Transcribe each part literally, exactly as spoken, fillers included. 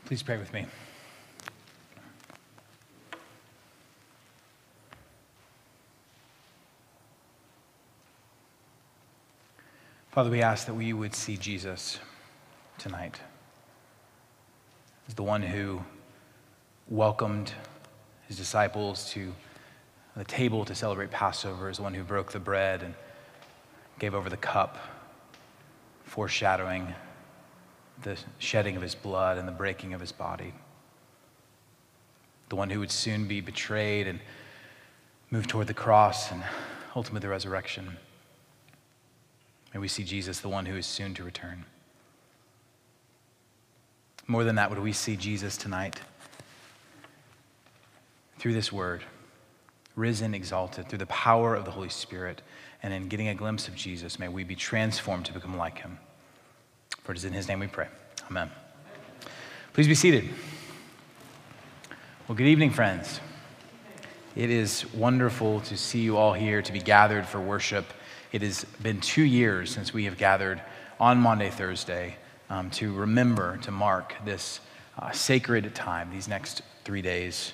Please pray with me. Father, we ask that we would see Jesus tonight as the one who welcomed his disciples to the table to celebrate Passover, as the one who broke the bread and gave over the cup, foreshadowing the shedding of his blood and the breaking of his body. The one who would soon be betrayed and move toward the cross and ultimately the resurrection. May we see Jesus, the one who is soon to return. More than that, would we see Jesus tonight through this word, risen, exalted, through the power of the Holy Spirit, and in getting a glimpse of Jesus, may we be transformed to become like him. For it is in his name we pray. Amen. Please be seated. Well, good evening, friends. It is wonderful to see you all here, to be gathered for worship. It has been two years since we have gathered on Maundy, Thursday, um, to remember, to mark this uh, sacred time, these next three days.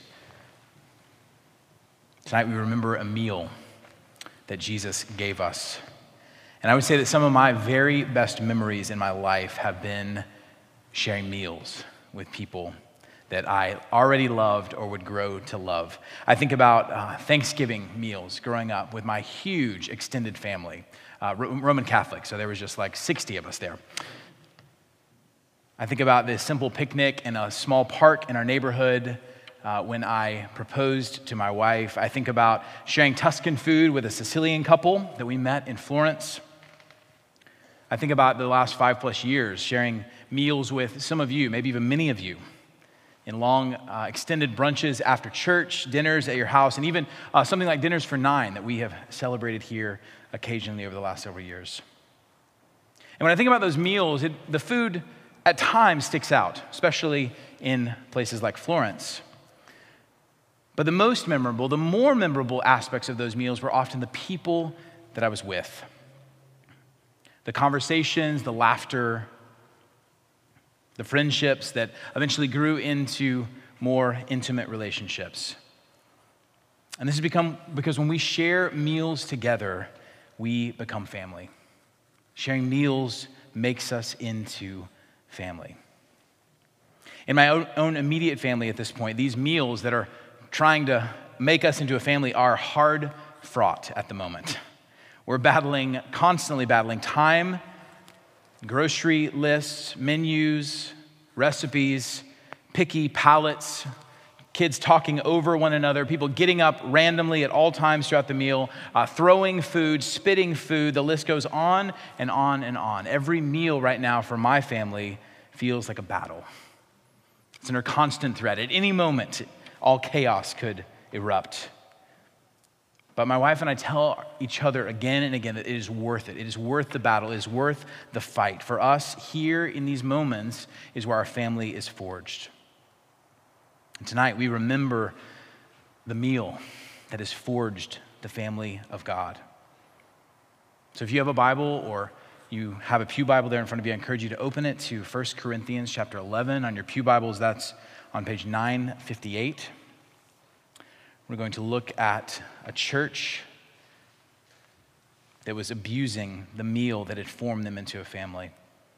Tonight we remember a meal that Jesus gave us. And I would say that some of my very best memories in my life have been sharing meals with people that I already loved or would grow to love. I think about uh, Thanksgiving meals growing up with my huge extended family, uh, Roman Catholic, so there was just like sixty of us there. I think about this simple picnic in a small park in our neighborhood uh, when I proposed to my wife. I think about sharing Tuscan food with a Sicilian couple that we met in Florence. I think about the last five plus years sharing meals with some of you, maybe even many of you, in long uh, extended brunches after church, dinners at your house, and even uh, something like Dinners for Nine that we have celebrated here occasionally over the last several years. And when I think about those meals, it, the food at times sticks out, especially in places like Florence. But the most memorable, the more memorable aspects of those meals were often the people that I was with. The conversations, the laughter, the friendships that eventually grew into more intimate relationships. And this has become because when we share meals together, we become family. Sharing meals makes us into family. In my own, own immediate family at this point, these meals that are trying to make us into a family are hard fought at the moment. We're battling, constantly battling time, grocery lists, menus, recipes, picky palates, kids talking over one another, people getting up randomly at all times throughout the meal, uh, throwing food, spitting food. The list goes on and on and on. Every meal right now for my family feels like a battle. It's under constant threat. At any moment, all chaos could erupt. But my wife and I tell each other again and again that it is worth it. It is worth the battle. It is worth the fight. For us, here in these moments is where our family is forged. And tonight, we remember the meal that has forged the family of God. So if you have a Bible or you have a pew Bible there in front of you, I encourage you to open it to First Corinthians chapter eleven. On your pew Bibles, that's on page nine fifty-eight. We're going to look at a church that was abusing the meal that had formed them into a family.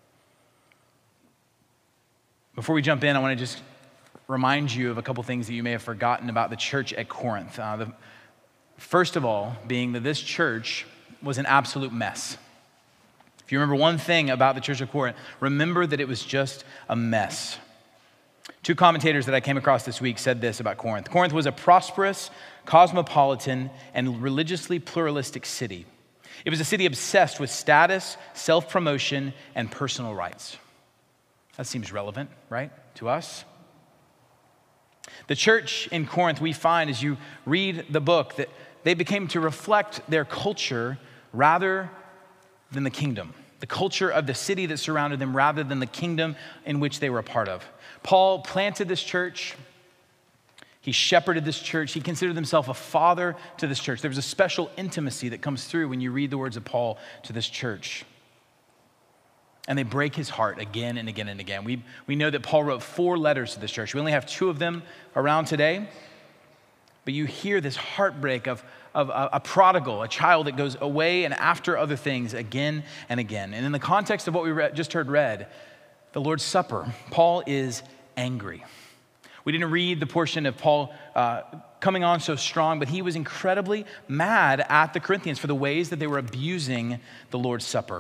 Before we jump in, I want to just remind you of a couple things that you may have forgotten about the church at Corinth. Uh, the, first of all, being that this church was an absolute mess. If you remember one thing about the church of Corinth, remember that it was just a mess. Two commentators that I came across this week said this about Corinth. Corinth was a prosperous, cosmopolitan, and religiously pluralistic city. It was a city obsessed with status, self-promotion, and personal rights. That seems relevant, right, to us? The church in Corinth, we find as you read the book, that they became to reflect their culture rather than the kingdom. The culture of the city that surrounded them rather than the kingdom in which they were a part of. Paul planted this church. He shepherded this church. He considered himself a father to this church. There was a special intimacy that comes through when you read the words of Paul to this church. And they break his heart again and again and again. We, we know that Paul wrote four letters to this church. We only have two of them around today. But you hear this heartbreak of, of a, a prodigal, a child that goes away and after other things again and again. And in the context of what we read, just heard read, the Lord's Supper, Paul is angry. We didn't read the portion of Paul uh, coming on so strong, but he was incredibly mad at the Corinthians for the ways that they were abusing the Lord's Supper.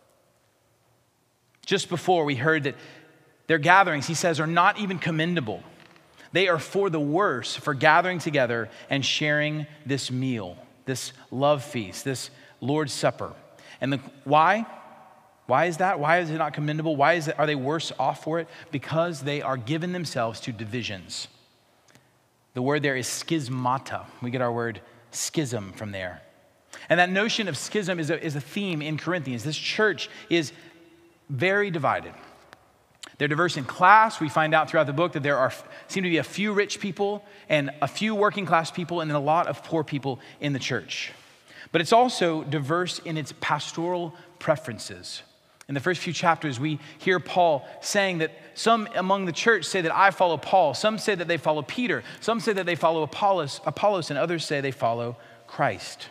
Just before we heard that their gatherings, he says, are not even commendable. They are for the worse for gathering together and sharing this meal, this love feast, this Lord's Supper. And the, why? Why is that? Why is it not commendable? Why is it, are they worse off for it? Because they are giving themselves to divisions. The word there is schismata. We get our word schism from there. And that notion of schism is a, is a theme in Corinthians. This church is very divided. They're diverse in class. We find out throughout the book that there are seem to be a few rich people and a few working class people and then a lot of poor people in the church. But it's also diverse in its pastoral preferences. In the first few chapters, we hear Paul saying that some among the church say that I follow Paul. Some say that they follow Peter. Some say that they follow Apollos, Apollos, and others say they follow Christ.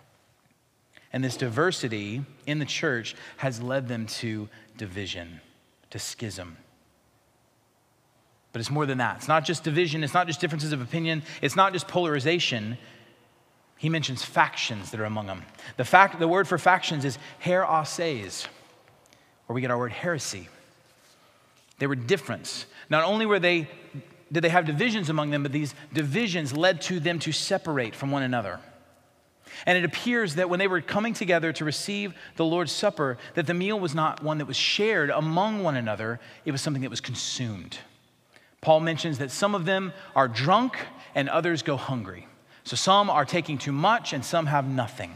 And this diversity in the church has led them to division, to schism. But it's more than that. It's not just division. It's not just differences of opinion. It's not just polarization. He mentions factions that are among them. The fact, the word for factions is heresies, where we get our word heresy. They were different. Not only were they, did they have divisions among them, but these divisions led to them to separate from one another. And it appears that when they were coming together to receive the Lord's Supper, that the meal was not one that was shared among one another. It was something that was consumed. Paul mentions that some of them are drunk and others go hungry. So some are taking too much and some have nothing.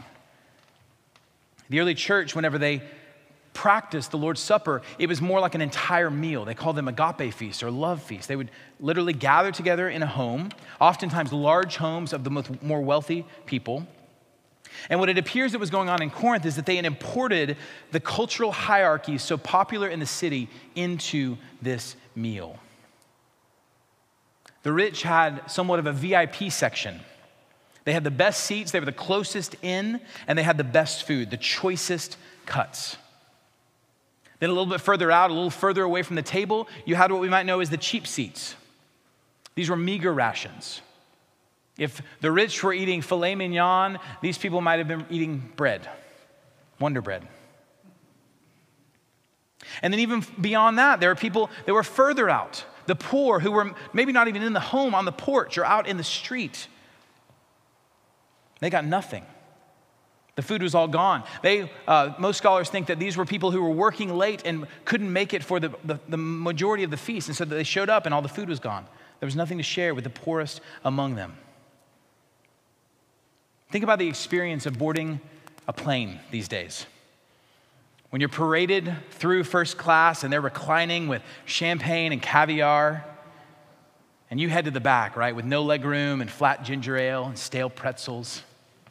The early church, whenever they practiced the Lord's Supper, it was more like an entire meal. They called them agape feasts or love feasts. They would literally gather together in a home, oftentimes large homes of the more wealthy people. And what it appears that was going on in Corinth is that they had imported the cultural hierarchies so popular in the city into this meal. The rich had somewhat of a V I P section. They had the best seats, they were the closest in, and they had the best food, the choicest cuts. Then a little bit further out, a little further away from the table, you had what we might know as the cheap seats. These were meager rations. If the rich were eating filet mignon, these people might have been eating bread, Wonder Bread. And then even beyond that, there are people that were further out, the poor who were maybe not even in the home, on the porch or out in the street. They got nothing. The food was all gone. They, uh, most scholars think that these were people who were working late and couldn't make it for the, the, the majority of the feast. And so they showed up and all the food was gone. There was nothing to share with the poorest among them. Think about the experience of boarding a plane these days. When you're paraded through first class and they're reclining with champagne and caviar, and you head to the back, right, with no leg room and flat ginger ale and stale pretzels.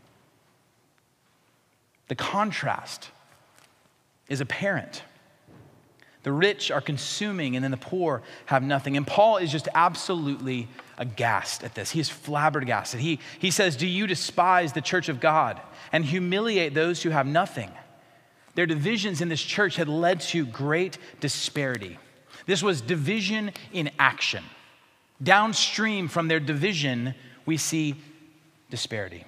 The contrast is apparent. The rich are consuming and then the poor have nothing. And Paul is just absolutely aghast at this. He is flabbergasted. He, he says, do you despise the church of God and humiliate those who have nothing? Their divisions in this church had led to great disparity. This was division in action. Downstream from their division, we see disparity.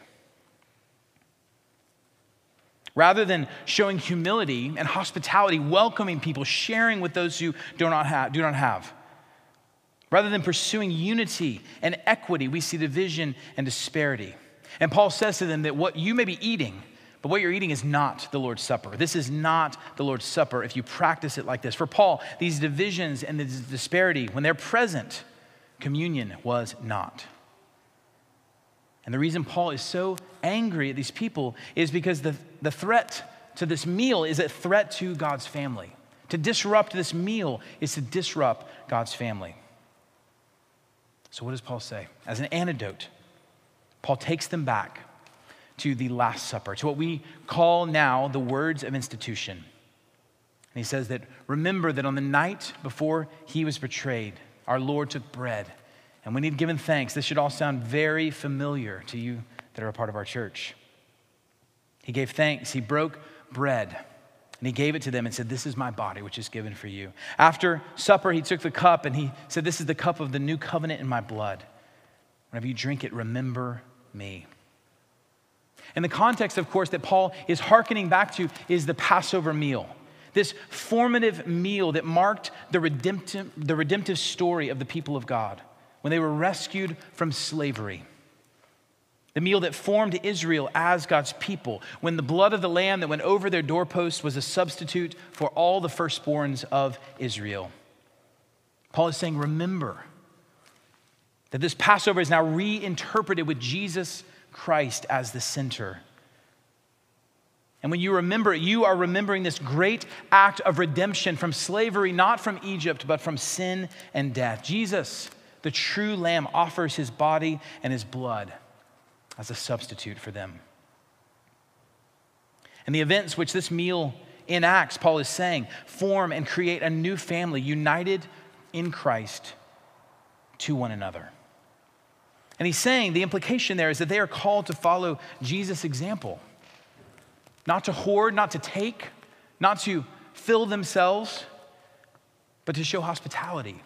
Rather than showing humility and hospitality, welcoming people, sharing with those who do not have, do not have. Rather than pursuing unity and equity, we see division and disparity. And Paul says to them that what you may be eating, but what you're eating is not the Lord's Supper. This is not the Lord's Supper if you practice it like this. For Paul, these divisions and this disparity, when they're present, communion was not. And the reason Paul is so angry at these people is because the, the threat to this meal is a threat to God's family. To disrupt this meal is to disrupt God's family. So what does Paul say? As an antidote, Paul takes them back to the Last Supper, to what we call now the words of institution. And he says that, remember that on the night before he was betrayed, our Lord took bread. And when he'd given thanks, this should all sound very familiar to you that are a part of our church. He gave thanks, he broke bread, and he gave it to them and said, this is my body, which is given for you. After supper, he took the cup and he said, this is the cup of the new covenant in my blood. Whenever you drink it, remember me. And the context, of course, that Paul is hearkening back to is the Passover meal. This formative meal that marked the redemptive, the redemptive story of the people of God when they were rescued from slavery. The meal that formed Israel as God's people, when the blood of the lamb that went over their doorposts was a substitute for all the firstborns of Israel. Paul is saying, remember that this Passover is now reinterpreted with Jesus Christ as the center. And when you remember it, you are remembering this great act of redemption from slavery, not from Egypt, but from sin and death. Jesus, the true Lamb, offers his body and his blood as a substitute for them. And the events which this meal enacts, Paul is saying, form and create a new family united in Christ to one another. And he's saying the implication there is that they are called to follow Jesus' example. Not to hoard, not to take, not to fill themselves, but to show hospitality,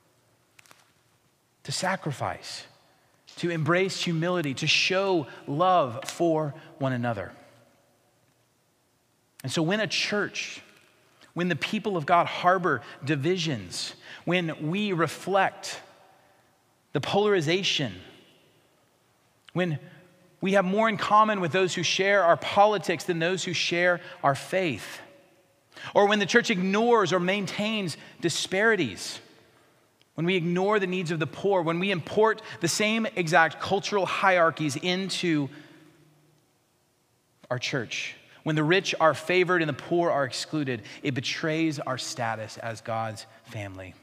to sacrifice, to embrace humility, to show love for one another. And so when a church, when the people of God harbor divisions, when we reflect the polarization, when we have more in common with those who share our politics than those who share our faith, or when the church ignores or maintains disparities, when we ignore the needs of the poor, when we import the same exact cultural hierarchies into our church, when the rich are favored and the poor are excluded, it betrays our status as God's family.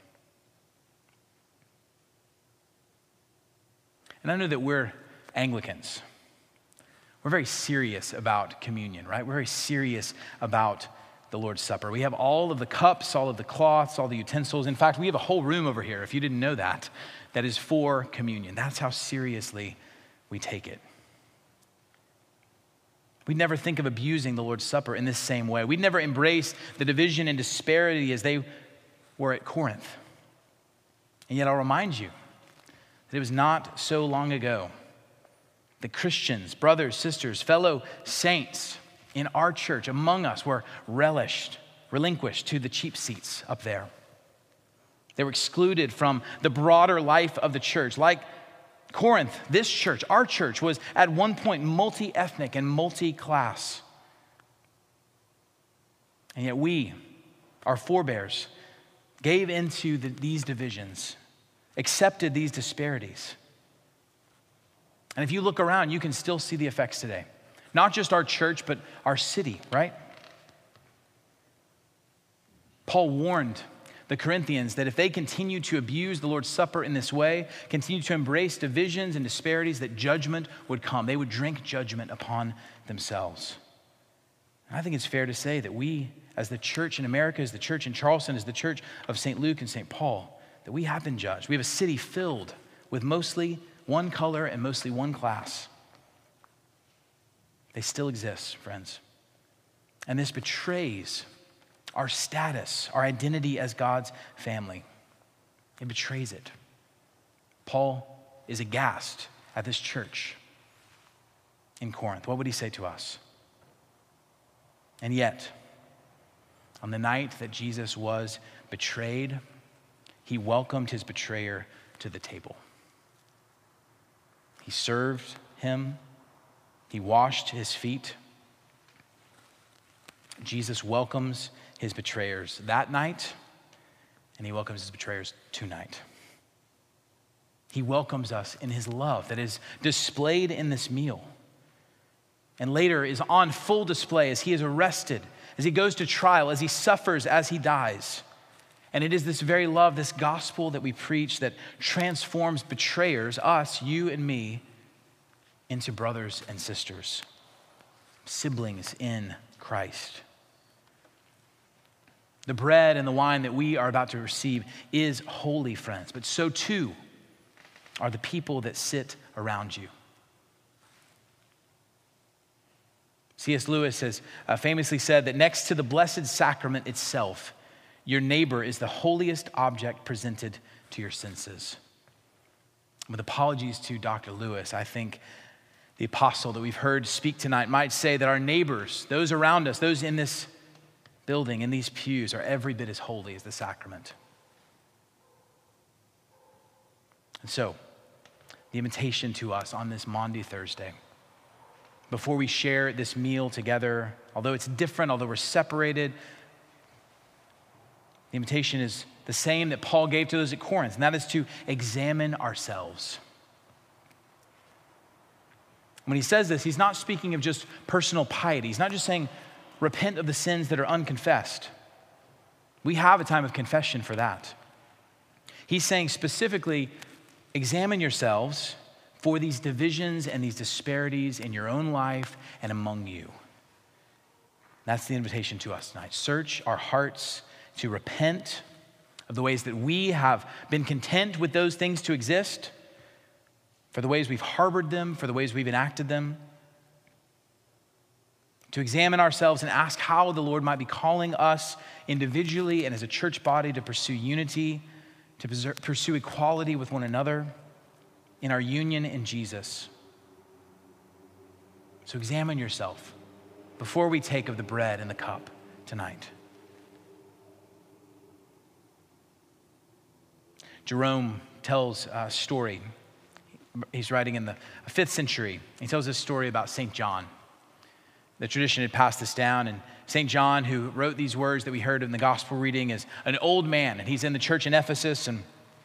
And I know that we're Anglicans. We're very serious about communion, right? We're very serious about the Lord's Supper. We have all of the cups, all of the cloths, all the utensils. In fact, we have a whole room over here, if you didn't know that, that is for communion. That's how seriously we take it. We'd never think of abusing the Lord's Supper in this same way. We'd never embrace the division and disparity as they were at Corinth. And yet I'll remind you that it was not so long ago that Christians, brothers, sisters, fellow saints in our church, among us, were relished, relinquished to the cheap seats up there. They were excluded from the broader life of the church. Like Corinth, this church, our church, was at one point multi-ethnic and multi-class. And yet we, our forebears, gave into the, these divisions, accepted these disparities. And if you look around, you can still see the effects today. Not just our church, but our city, right? Paul warned the Corinthians that if they continue to abuse the Lord's Supper in this way, continue to embrace divisions and disparities, that judgment would come. They would drink judgment upon themselves. And I think it's fair to say that we, as the church in America, as the church in Charleston, as the church of Saint Luke and Saint Paul, that we have been judged. We have a city filled with mostly one color and mostly one class. They still exist, friends. And this betrays our status, our identity as God's family. It betrays it. Paul is aghast at this church in Corinth. What would he say to us? And yet, on the night that Jesus was betrayed, he welcomed his betrayer to the table. He served him. He washed his feet. Jesus welcomes his betrayers that night, and he welcomes his betrayers tonight. He welcomes us in his love that is displayed in this meal, and later is on full display as he is arrested, as he goes to trial, as he suffers, as he dies. And it is this very love, this gospel that we preach, that transforms betrayers, us, you and me, into brothers and sisters, siblings in Christ. The bread and the wine that we are about to receive is holy, friends, but so too are the people that sit around you. C S Lewis has uh, famously said that next to the blessed sacrament itself, your neighbor is the holiest object presented to your senses. With apologies to Doctor Lewis, I think the apostle that we've heard speak tonight might say that our neighbors, those around us, those in this building, in these pews, are every bit as holy as the sacrament. And so, the invitation to us on this Maundy Thursday, before we share this meal together, although it's different, although we're separated, the invitation is the same that Paul gave to those at Corinth, and that is to examine ourselves. When he says this, he's not speaking of just personal piety. He's not just saying, repent of the sins that are unconfessed. We have a time of confession for that. He's saying specifically, examine yourselves for these divisions and these disparities in your own life and among you. That's the invitation to us tonight. Search our hearts to repent of the ways that we have been content with those things to exist, for the ways we've harbored them, for the ways we've enacted them. To examine ourselves and ask how the Lord might be calling us individually and as a church body to pursue unity, to pursue equality with one another in our union in Jesus. So examine yourself before we take of the bread and the cup tonight. Jerome tells a story. He's writing in the fifth century. He tells this story about Saint John. The tradition had passed this down, and Saint John, who wrote these words that we heard in the gospel reading, is an old man, and he's in the church in Ephesus, and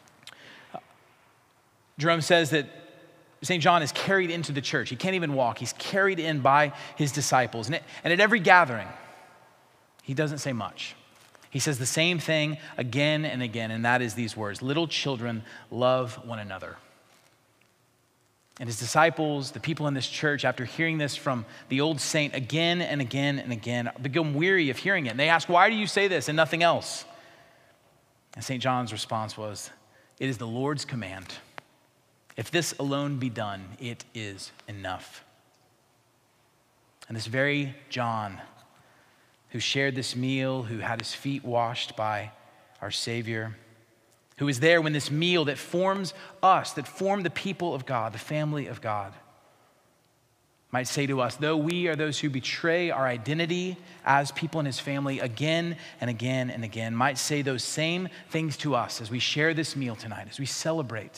Jerome says that Saint John is carried into the church. He can't even walk. He's carried in by his disciples. And at every gathering, he doesn't say much. He says the same thing again and again, and that is these words, little children, love one another. And his disciples, the people in this church, after hearing this from the old saint again and again and again, become weary of hearing it. And they ask, why do you say this and nothing else? And Saint John's response was, it is the Lord's command. If this alone be done, it is enough. And this very John, who shared this meal, who had his feet washed by our Savior, who was there when this meal that forms us, that formed the people of God, the family of God, might say to us, though we are those who betray our identity as people in his family again and again and again, might say those same things to us as we share this meal tonight, as we celebrate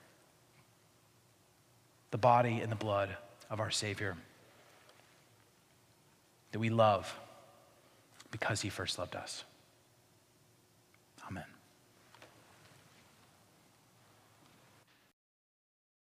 the body and the blood of our Savior, that we love because he first loved us.